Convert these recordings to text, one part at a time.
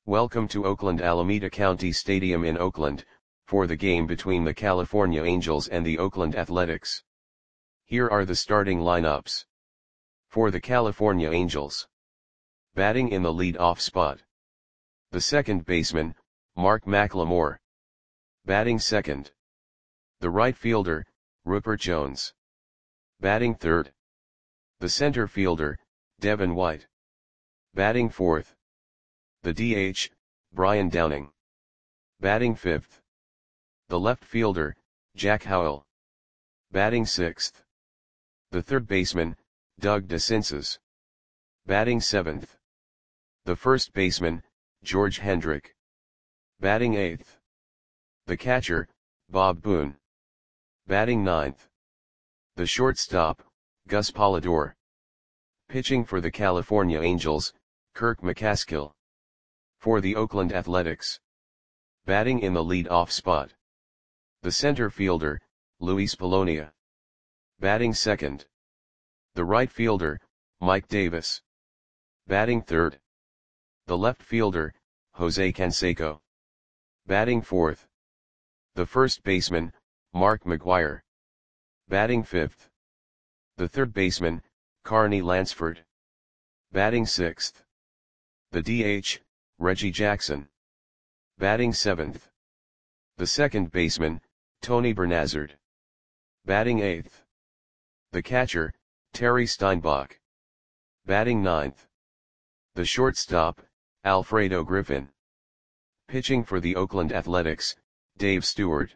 Welcome to Oakland Alameda County Stadium in Oakland, for the game between the California Angels and the Oakland Athletics. Here are the starting lineups. For the California Angels. Batting in the lead-off spot. The second baseman, Mark McLemore. Batting second. The right fielder, Rupert Jones. Batting third. The center fielder, Devin White. Batting fourth. The DH, Brian Downing. Batting fifth. The left fielder, Jack Howell. Batting sixth. The third baseman, Doug DeCinces. Batting seventh. The first baseman, George Hendrick. Batting eighth. The catcher, Bob Boone. Batting ninth. The shortstop, Gus Polidor. Pitching for the California Angels, Kirk McCaskill. For the Oakland Athletics. Batting in the lead-off spot. The center fielder, Luis Polonia. Batting second. The right fielder, Mike Davis. Batting third. The left fielder, Jose Canseco. Batting fourth. The first baseman, Mark McGwire. Batting fifth. The third baseman, Carney Lansford. Batting sixth. The DH, Reggie Jackson. Batting seventh. The second baseman, Tony Bernazard. Batting eighth. The catcher, Terry Steinbach. Batting ninth. The shortstop, Alfredo Griffin. Pitching for the Oakland Athletics, Dave Stewart.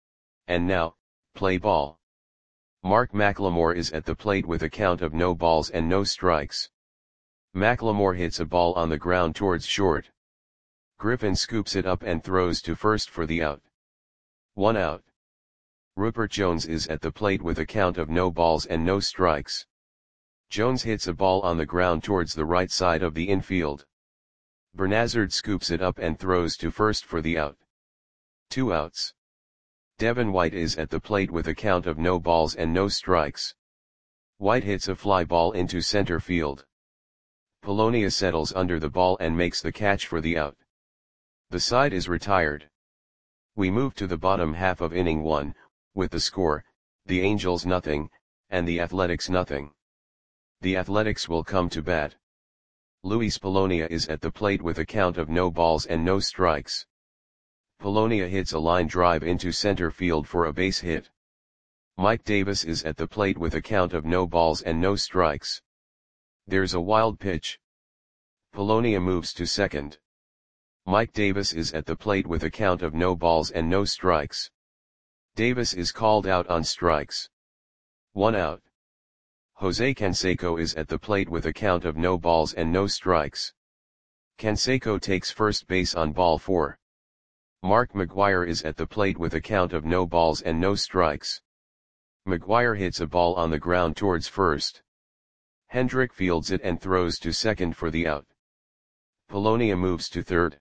And now, play ball. Mark McLemore is at the plate with a count of no balls and no strikes. McLemore hits a ball on the ground towards short. Griffin scoops it up and throws to first for the out. 1 out. Rupert Jones is at the plate with a count of no balls and no strikes. Jones hits a ball on the ground towards the right side of the infield. Bernazard scoops it up and throws to first for the out. 2 outs. Devin White is at the plate with a count of no balls and no strikes. White hits a fly ball into center field. Polonia settles under the ball and makes the catch for the out. The side is retired. We move to the bottom half of inning 1, with the score, the Angels nothing, and the Athletics nothing. The Athletics will come to bat. Luis Polonia is at the plate with a count of no balls and no strikes. Polonia hits a line drive into center field for a base hit. Mike Davis is at the plate with a count of no balls and no strikes. There's a wild pitch. Polonia moves to second. Mike Davis is at the plate with a count of no balls and no strikes. Davis is called out on strikes. 1 out. Jose Canseco is at the plate with a count of no balls and no strikes. Canseco takes first base on ball 4. Mark McGwire is at the plate with a count of no balls and no strikes. McGwire hits a ball on the ground towards first. Hendrick fields it and throws to second for the out. Polonia moves to third.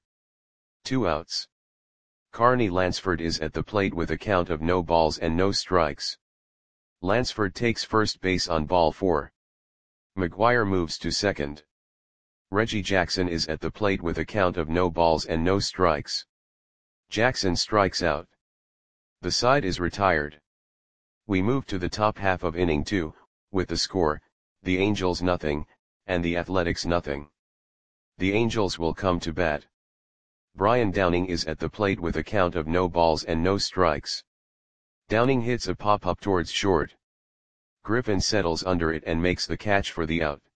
2 outs. Carney Lansford is at the plate with a count of no balls and no strikes. Lansford takes first base on ball 4. McGwire moves to second. Reggie Jackson is at the plate with a count of no balls and no strikes. Jackson strikes out. The side is retired. We move to the top half of inning 2, with the score, the Angels nothing, and the Athletics nothing. The Angels will come to bat. Brian Downing is at the plate with a count of no balls and no strikes. Downing hits a pop-up towards short. Griffin settles under it and makes the catch for the out.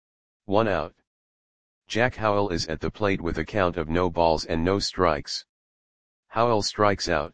1 out. Jack Howell is at the plate with a count of no balls and no strikes. Howell strikes out.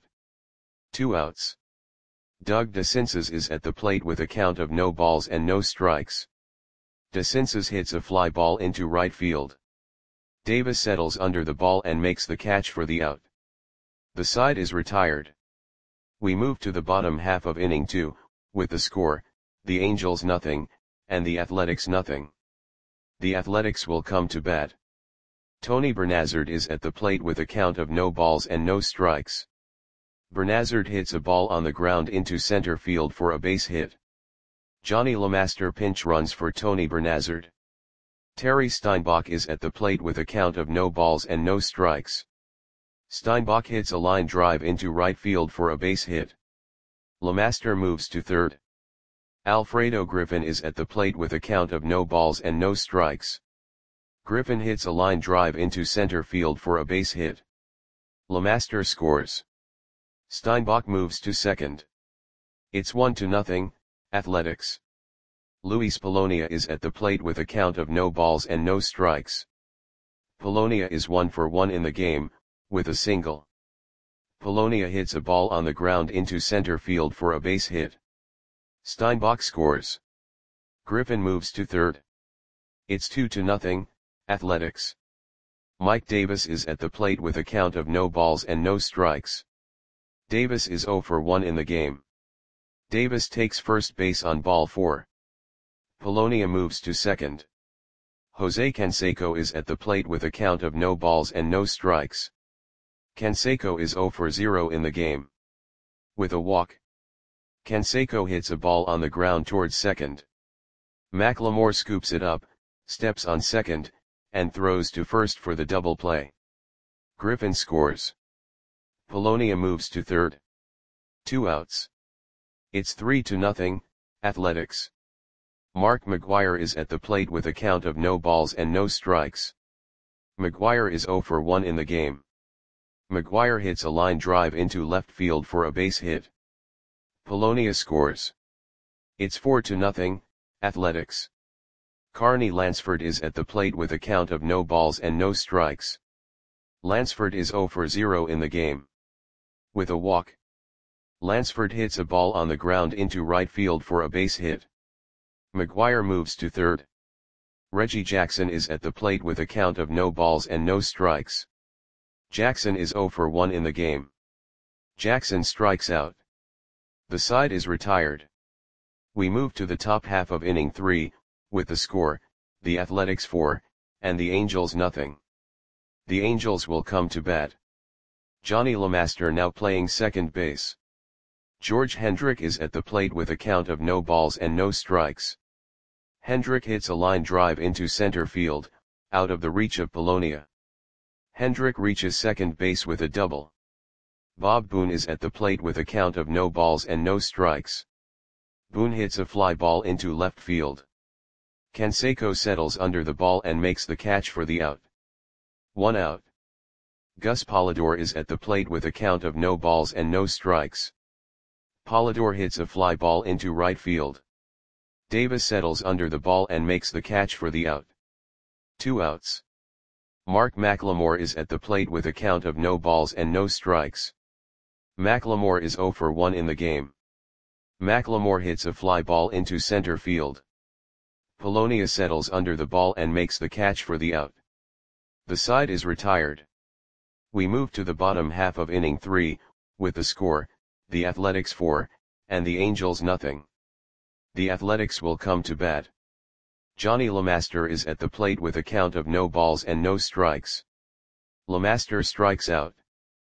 2 outs. Doug DeCinces is at the plate with a count of no balls and no strikes. DeCinces hits a fly ball into right field. Davis settles under the ball and makes the catch for the out. The side is retired. We move to the bottom half of inning 2, with the score, the Angels nothing, and the Athletics nothing. The Athletics will come to bat. Tony Bernazard is at the plate with a count of no balls and no strikes. Bernazard hits a ball on the ground into center field for a base hit. Johnny LeMaster pinch runs for Tony Bernazard. Terry Steinbach is at the plate with a count of no balls and no strikes. Steinbach hits a line drive into right field for a base hit. LeMaster moves to third. Alfredo Griffin is at the plate with a count of no balls and no strikes. Griffin hits a line drive into center field for a base hit. LeMaster scores. Steinbach moves to second. It's 1-0, Athletics. Luis Polonia is at the plate with a count of no balls and no strikes. Polonia is 1-for-1 in the game, with a single. Polonia hits a ball on the ground into center field for a base hit. Steinbach scores. Griffin moves to third. It's 2-0, Athletics. Mike Davis is at the plate with a count of no balls and no strikes. Davis is 0-for-1 in the game. Davis takes first base on ball 4. Polonia moves to second. Jose Canseco is at the plate with a count of no balls and no strikes. Canseco is 0-for-0 in the game. With a walk, Canseco hits a ball on the ground towards second. McLemore scoops it up, steps on second, and throws to first for the double play. Griffin scores. Polonia moves to third. 2 outs. It's 3-0, Athletics. Mark McGwire is at the plate with a count of no balls and no strikes. McGwire is 0-for-1 in the game. McGwire hits a line drive into left field for a base hit. Polonia scores. It's 4-0, Athletics. Carney Lansford is at the plate with a count of no balls and no strikes. Lansford is 0-for-0 in the game. With a walk, Lansford hits a ball on the ground into right field for a base hit. McGwire moves to third. Reggie Jackson is at the plate with a count of no balls and no strikes. Jackson is 0-for-1 in the game. Jackson strikes out. The side is retired. We move to the top half of inning 3, with the score, the Athletics 4, and the Angels nothing. The Angels will come to bat. Johnny LeMaster now playing second base. George Hendrick is at the plate with a count of no balls and no strikes. Hendrick hits a line drive into center field, out of the reach of Polonia. Hendrick reaches second base with a double. Bob Boone is at the plate with a count of no balls and no strikes. Boone hits a fly ball into left field. Canseco settles under the ball and makes the catch for the out. 1 out. Gus Polidor is at the plate with a count of no balls and no strikes. Polidor hits a fly ball into right field. Davis settles under the ball and makes the catch for the out. 2 outs. Mark McLemore is at the plate with a count of no balls and no strikes. McLemore is 0-for-1 in the game. McLemore hits a fly ball into center field. Polonia settles under the ball and makes the catch for the out. The side is retired. We move to the bottom half of inning 3, with the score, the Athletics 4, and the Angels nothing. The Athletics will come to bat. Johnny LeMaster is at the plate with a count of no balls and no strikes. LeMaster strikes out.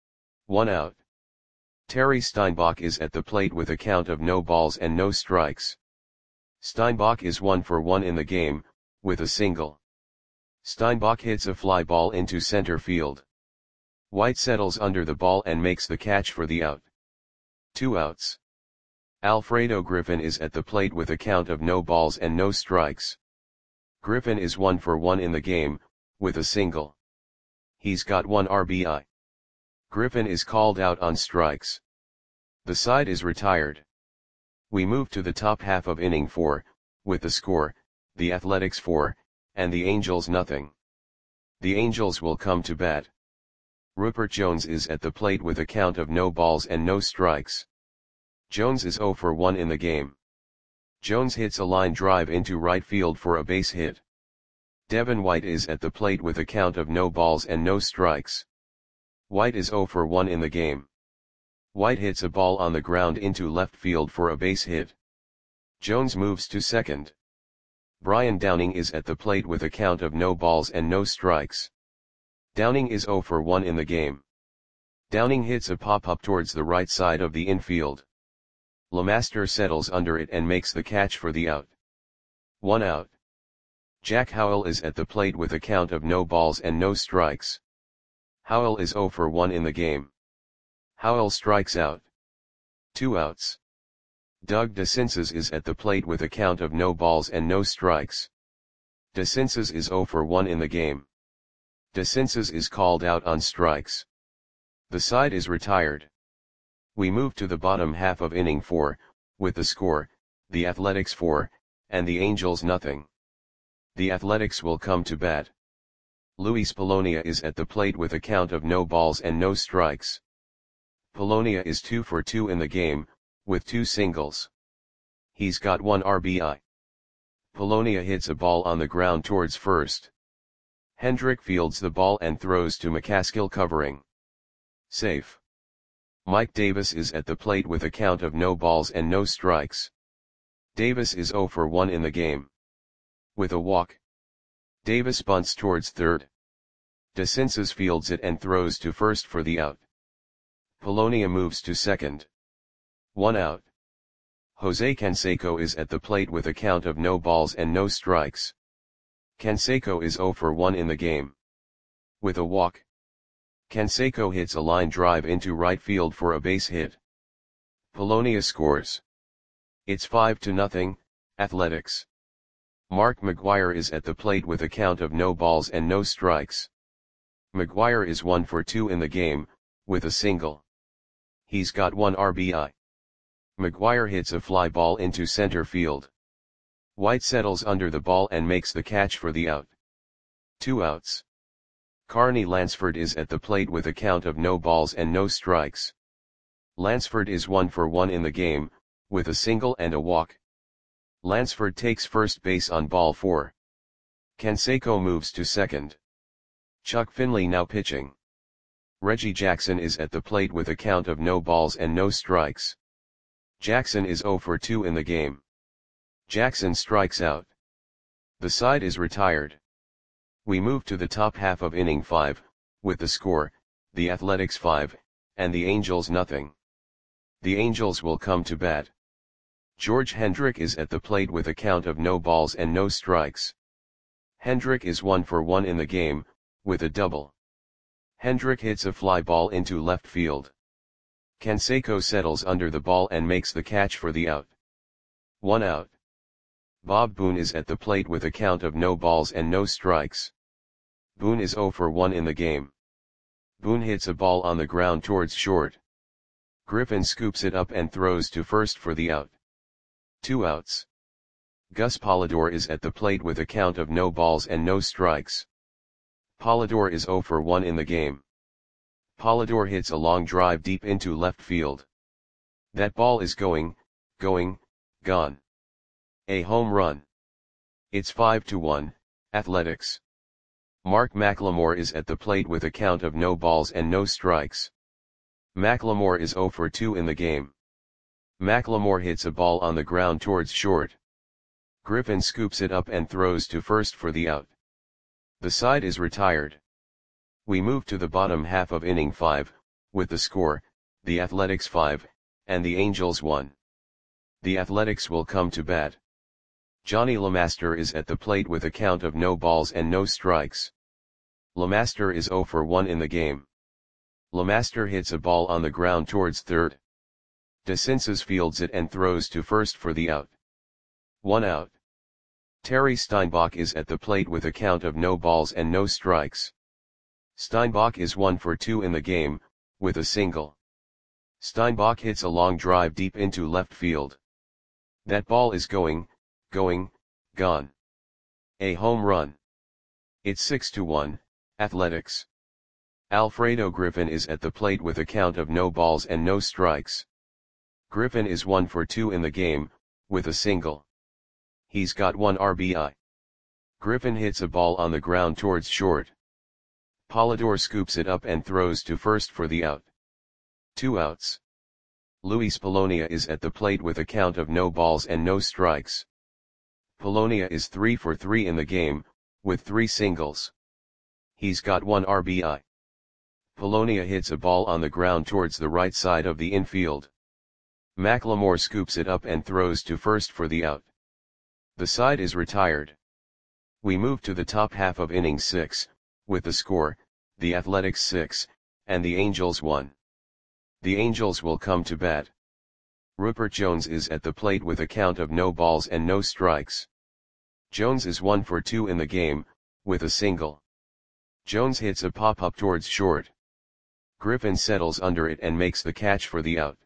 1 out. Terry Steinbach is at the plate with a count of no balls and no strikes. Steinbach is 1-for-1 in the game, with a single. Steinbach hits a fly ball into center field. White settles under the ball and makes the catch for the out. 2 outs. Alfredo Griffin is at the plate with a count of no balls and no strikes. Griffin is 1-for-1 in the game, with a single. He's got 1 RBI. Griffin is called out on strikes. The side is retired. We move to the top half of inning 4, with the score, the Athletics 4, and the Angels nothing. The Angels will come to bat. Rupert Jones is at the plate with a count of no balls and no strikes. Jones is 0-for-1 in the game. Jones hits a line drive into right field for a base hit. Devin White is at the plate with a count of no balls and no strikes. White is 0-for-1 in the game. White hits a ball on the ground into left field for a base hit. Jones moves to second. Brian Downing is at the plate with a count of no balls and no strikes. Downing is 0-for-1 in the game. Downing hits a pop-up towards the right side of the infield. LeMaster settles under it and makes the catch for the out. 1 out. Jack Howell is at the plate with a count of no balls and no strikes. Howell is 0 for 1 in the game. Howell strikes out. 2 outs. Doug DeCinces is at the plate with a count of no balls and no strikes. DeCinces is 0 for 1 in the game. DeCinces is called out on strikes. The side is retired. We move to the bottom half of inning 4, with the score, the Athletics 4, and the Angels nothing. The Athletics will come to bat. Luis Polonia is at the plate with a count of no balls and no strikes. Polonia is 2 for 2 in the game, with 2 singles. He's got 1 RBI. Polonia hits a ball on the ground towards first. Hendrick fields the ball and throws to McCaskill covering. Safe. Mike Davis is at the plate with a count of no balls and no strikes. Davis is 0 for 1 in the game. With a walk. Davis bunts towards third. DeCinces fields it and throws to first for the out. Polonia moves to second. 1 out. Jose Canseco is at the plate with a count of no balls and no strikes. Canseco is 0 for 1 in the game. With a walk. Canseco hits a line drive into right field for a base hit. Polonia scores. It's 5-0, Athletics. Mark McGwire is at the plate with a count of no balls and no strikes. McGwire is 1 for 2 in the game, with a single. He's got 1 RBI. McGwire hits a fly ball into center field. White settles under the ball and makes the catch for the out. 2 outs. Carney Lansford is at the plate with a count of no balls and no strikes. Lansford is 1 for 1 in the game, with a single and a walk. Lansford takes first base on ball 4. Canseco moves to second. Chuck Finley now pitching. Reggie Jackson is at the plate with a count of no balls and no strikes. Jackson is 0 for 2 in the game. Jackson strikes out. The side is retired. We move to the top half of inning 5, with the score, the Athletics 5, and the Angels nothing. The Angels will come to bat. George Hendrick is at the plate with a count of no balls and no strikes. Hendrick is 1 for 1 in the game, with a double. Hendrick hits a fly ball into left field. Canseco settles under the ball and makes the catch for the out. 1 out. Bob Boone is at the plate with a count of no balls and no strikes. Boone is 0 for 1 in the game. Boone hits a ball on the ground towards short. Griffin scoops it up and throws to first for the out. 2 outs. Gus Polidor is at the plate with a count of no balls and no strikes. Polidor is 0 for 1 in the game. Polidor hits a long drive deep into left field. That ball is gone. A home run. It's 5-1, Athletics. Mark McLemore is at the plate with a count of no balls and no strikes. McLemore is 0 for 2 in the game. McLemore hits a ball on the ground towards short. Griffin scoops it up and throws to first for the out. The side is retired. We move to the bottom half of inning 5, with the score, the Athletics 5, and the Angels 1. The Athletics will come to bat. Johnny LeMaster is at the plate with a count of no balls and no strikes. LeMaster is 0 for 1 in the game. LeMaster hits a ball on the ground towards third. DeCinces fields it and throws to first for the out. 1 out. Terry Steinbach is at the plate with a count of no balls and no strikes. Steinbach is 1 for 2 in the game, with a single. Steinbach hits a long drive deep into left field. That ball is gone. A home run. It's 6-1, Athletics. Alfredo Griffin is at the plate with a count of no balls and no strikes. Griffin is 1 for 2 in the game, with a single. He's got 1 RBI. Griffin hits a ball on the ground towards short. Polidor scoops it up and throws to first for the out. 2 outs. Luis Polonia is at the plate with a count of no balls and no strikes. Polonia is 3 for 3 in the game, with 3 singles. He's got 1 RBI. Polonia hits a ball on the ground towards the right side of the infield. McLemore scoops it up and throws to first for the out. The side is retired. We move to the top half of inning 6, with the score, the Athletics 6, and the Angels 1. The Angels will come to bat. Rupert Jones is at the plate with a count of no balls and no strikes. Jones is 1 for 2 in the game, with a single. Jones hits a pop-up towards short. Griffin settles under it and makes the catch for the out.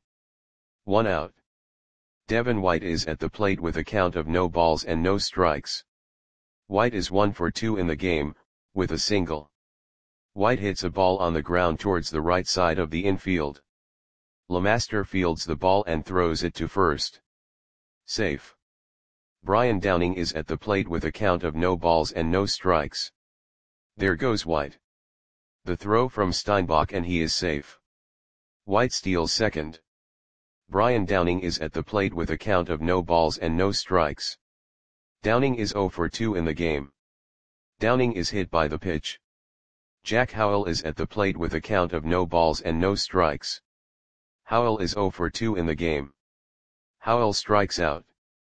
1 out. Devin White is at the plate with a count of no balls and no strikes. White is 1 for 2 in the game, with a single. White hits a ball on the ground towards the right side of the infield. LeMaster fields the ball and throws it to first. Safe. Brian Downing is at the plate with a count of no balls and no strikes. There goes White. The throw from Steinbach and he is safe. White steals second. Brian Downing is at the plate with a count of no balls and no strikes. Downing is 0 for 2 in the game. Downing is hit by the pitch. Jack Howell is at the plate with a count of no balls and no strikes. Howell is 0 for 2 in the game. Howell strikes out.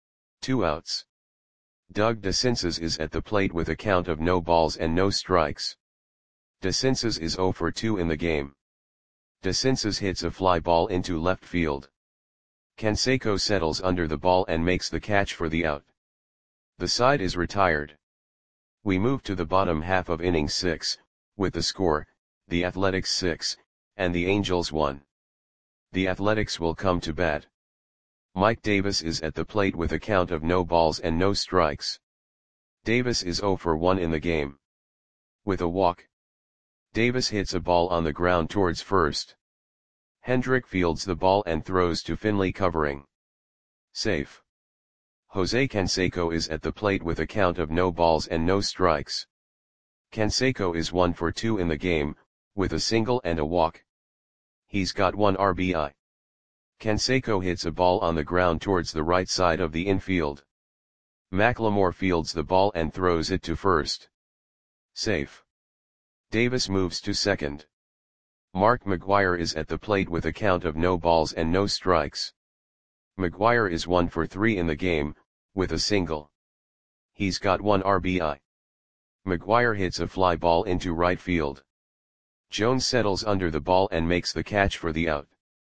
2 outs. Doug DeCinces is at the plate with a count of no balls and no strikes. DeCinces is 0 for 2 in the game. DeCinces hits a fly ball into left field. Canseco settles under the ball and makes the catch for the out. The side is retired. We move to the bottom half of inning 6, with the score, the Athletics 6, and the Angels 1. The Athletics will come to bat. Mike Davis is at the plate with a count of no balls and no strikes. Davis is 0 for 1 in the game. With a walk. Davis hits a ball on the ground towards first. Hendrick fields the ball and throws to Finley covering. Safe. Jose Canseco is at the plate with a count of no balls and no strikes. Canseco is 1 for 2 in the game, with a single and a walk. He's got 1 RBI. Canseco hits a ball on the ground towards the right side of the infield. McLemore fields the ball and throws it to first. Safe. Davis moves to second. Mark McGwire is at the plate with a count of no balls and no strikes. McGwire is 1 for 3 in the game, with a single. He's got 1 RBI. McGwire hits a fly ball into right field. Jones settles under the ball and makes the catch for the out.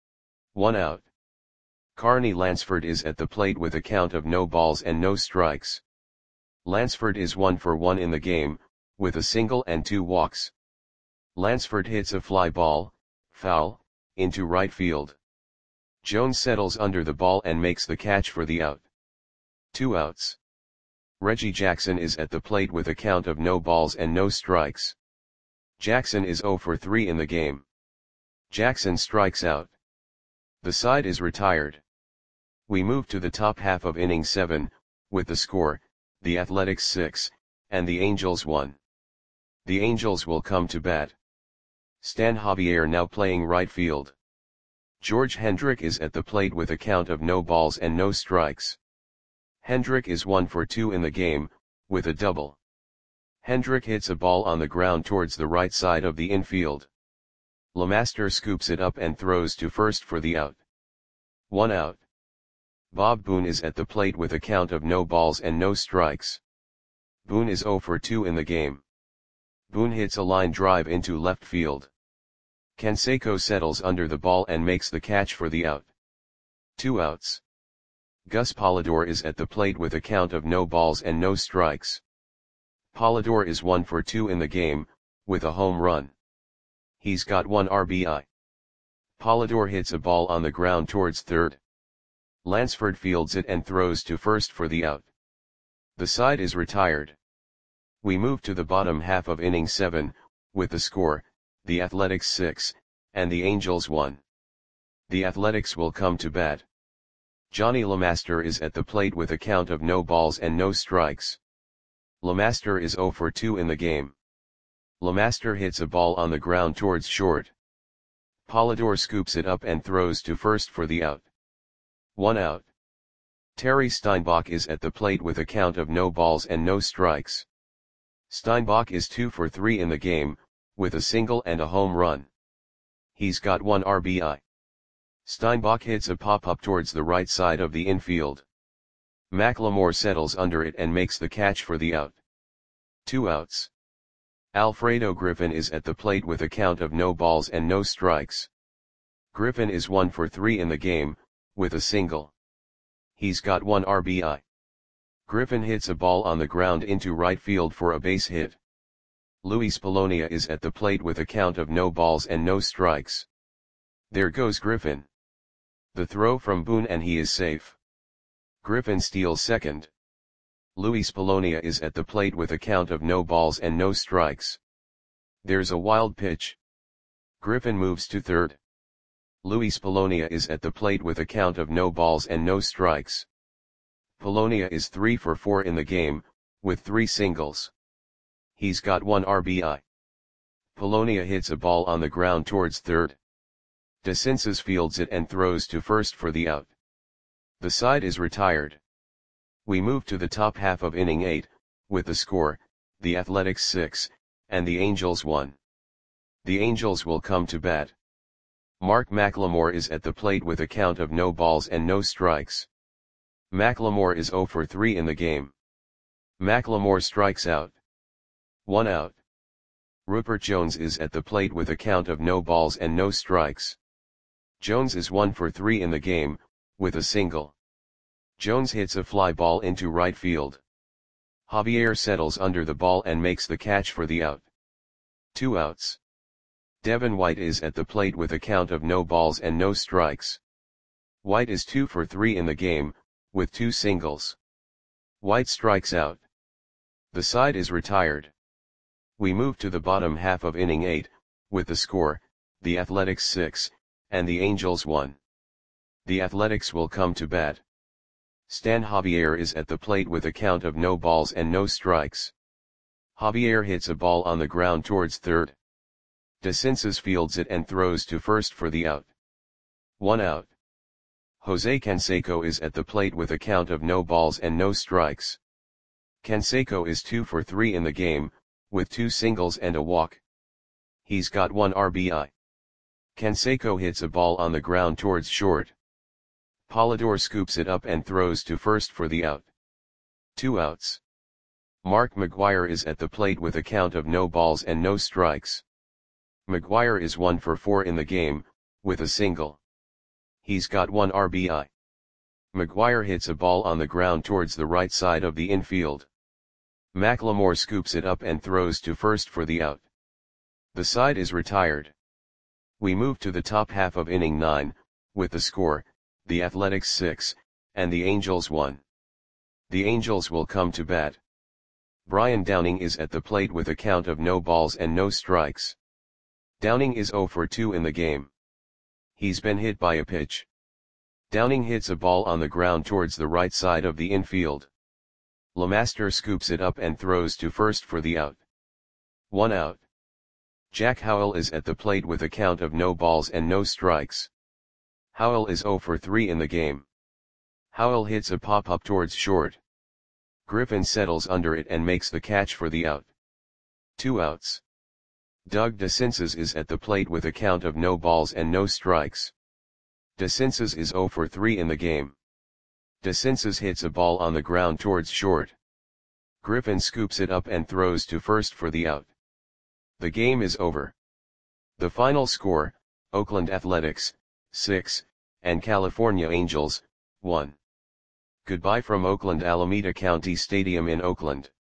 1 out. Carney Lansford is at the plate with a count of no balls and no strikes. Lansford is 1 for 1 in the game, with a single and 2 walks. Lansford hits a fly ball, foul, into right field. Jones settles under the ball and makes the catch for the out. 2 outs. Reggie Jackson is at the plate with a count of no balls and no strikes. Jackson is 0 for 3 in the game. Jackson strikes out. The side is retired. We move to the top half of inning 7, with the score, the Athletics 6, and the Angels 1. The Angels will come to bat. Stan Javier now playing right field. George Hendrick is at the plate with a count of no balls and no strikes. Hendrick is 1 for 2 in the game, with a double. Hendrick hits a ball on the ground towards the right side of the infield. LeMaster scoops it up and throws to first for the out. 1 out. Bob Boone is at the plate with a count of no balls and no strikes. Boone is 0 for 2 in the game. Boone hits a line drive into left field. Canseco settles under the ball and makes the catch for the out. 2 outs. Gus Polidor is at the plate with a count of no balls and no strikes. Polidor is 1 for 2 in the game, with a home run. He's got 1 RBI. Polidor hits a ball on the ground towards third. Lansford fields it and throws to first for the out. The side is retired. We move to the bottom half of inning 7, with the score, the Athletics 6, and the Angels 1. The Athletics will come to bat. Johnny LeMaster is at the plate with a count of no balls and no strikes. LeMaster is 0 for 2 in the game. LeMaster hits a ball on the ground towards short. Polidor scoops it up and throws to first for the out. 1 out. Terry Steinbach is at the plate with a count of no balls and no strikes. Steinbach is 2 for 3 in the game, with a single and a home run. He's got 1 RBI. Steinbach hits a pop-up towards the right side of the infield. McLemore settles under it and makes the catch for the out. 2 outs. Alfredo Griffin is at the plate with a count of no balls and no strikes. Griffin is 1 for 3 in the game, with a single. He's got 1 RBI. Griffin hits a ball on the ground into right field for a base hit. Luis Polonia is at the plate with a count of no balls and no strikes. There goes Griffin. The throw from Boone and he is safe. Griffin steals second. Luis Polonia is at the plate with a count of no balls and no strikes. There's a wild pitch. Griffin moves to third. Luis Polonia is at the plate with a count of no balls and no strikes. Polonia is 3 for 4 in the game, with 3 singles. He's got 1 RBI. Polonia hits a ball on the ground towards third. DeCinces fields it and throws to first for the out. The side is retired. We move to the top half of inning 8, with the score, the Athletics 6, and the Angels 1. The Angels will come to bat. Mark McLemore is at the plate with a count of no balls and no strikes. McLemore is 0 for 3 in the game. McLemore strikes out. 1 out. Rupert Jones is at the plate with a count of no balls and no strikes. Jones is 1 for 3 in the game, with a single. Jones hits a fly ball into right field. Javier settles under the ball and makes the catch for the out. 2 outs. Devin White is at the plate with a count of no balls and no strikes. White is 2 for 3 in the game, with 2 singles. White strikes out. The side is retired. We move to the bottom half of inning 8, with the score, the Athletics 6, and the Angels 1. The Athletics will come to bat. Stan Javier is at the plate with a count of no balls and no strikes. Javier hits a ball on the ground towards third. DeCinces fields it and throws to first for the out. 1 out. Jose Canseco is at the plate with a count of no balls and no strikes. Canseco is 2 for 3 in the game, with 2 singles and a walk. He's got 1 RBI. Canseco hits a ball on the ground towards short. Polidor scoops it up and throws to first for the out. 2 outs. Mark McGwire is at the plate with a count of no balls and no strikes. McGwire is 1 for 4 in the game, with a single. He's got 1 RBI. McGwire hits a ball on the ground towards the right side of the infield. McLemore scoops it up and throws to first for the out. The side is retired. We move to the top half of inning 9, with the score, the Athletics 6, and the Angels 1. The Angels will come to bat. Brian Downing is at the plate with a count of no balls and no strikes. Downing is 0 for 2 in the game. He's been hit by a pitch. Downing hits a ball on the ground towards the right side of the infield. LeMaster scoops it up and throws to first for the out. 1 out. Jack Howell is at the plate with a count of no balls and no strikes. Howell is 0 for 3 in the game. Howell hits a pop-up towards short. Griffin settles under it and makes the catch for the out. 2 outs. Doug DeCinces is at the plate with a count of no balls and no strikes. DeCinces is 0 for 3 in the game. DeCinces hits a ball on the ground towards short. Griffin scoops it up and throws to first for the out. The game is over. The final score, Oakland Athletics, 6, and California Angels, 1. Goodbye from Oakland Alameda County Stadium in Oakland.